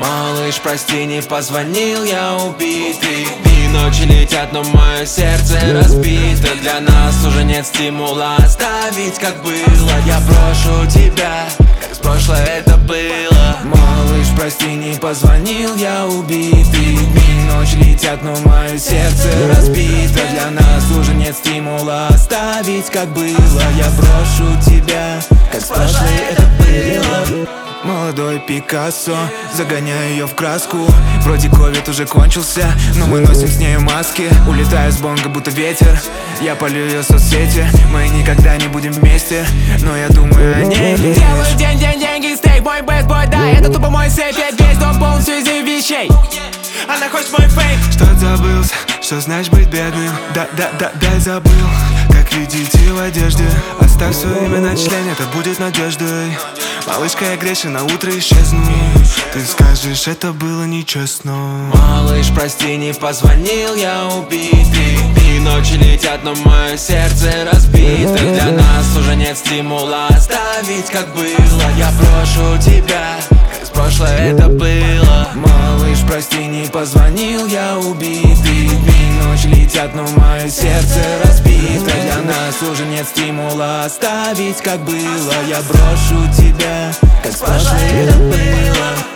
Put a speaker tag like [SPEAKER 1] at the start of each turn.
[SPEAKER 1] Малыш, прости, не позвонил, я убитый. Дни, ночи летят, но мое сердце разбито. Для нас уже нет стимула оставить, как было. Я брошу тебя, как с прошлое это было. Малыш, прости, не позвонил, я убитый. Дни, ночи летят, но мое сердце разбито. Для нас уже нет стимула оставить, как было. Я брошу тебя, как с прошлое это было. Молодой Пикассо, загоняю ее в краску. Вроде ковид уже кончился, но мы носим с нею маски. Улетаю с бонга, будто ветер. Я полю ее соцсети. Мы никогда не будем вместе, но я думаю о ней.
[SPEAKER 2] Делаю день, деньги, стейк. Мой best boy, да, это тупо мой сейф. Весь дом полностью из ее вещей. Она хочет мой фейк.
[SPEAKER 3] Что забылся, что значит быть бедным? Да, забыл, как видите в одежде. Оставь свое имя на члене, это будет надеждой. Малышка, я грешен, на утро исчезну. Ты скажешь, это было нечестно.
[SPEAKER 1] Малыш, прости, не позвонил, я убитый. Дни, ночи летят, но мое сердце разбито. Для нас уже нет стимула оставить, как было. Я брошу тебя, как с прошлое это было. Малыш, прости, не позвонил, я убитый. Дни, ночи летят, но мое сердце разбито. Для нас уже нет стимула оставить, как было. Я брошу тебя, как с прошлое это было.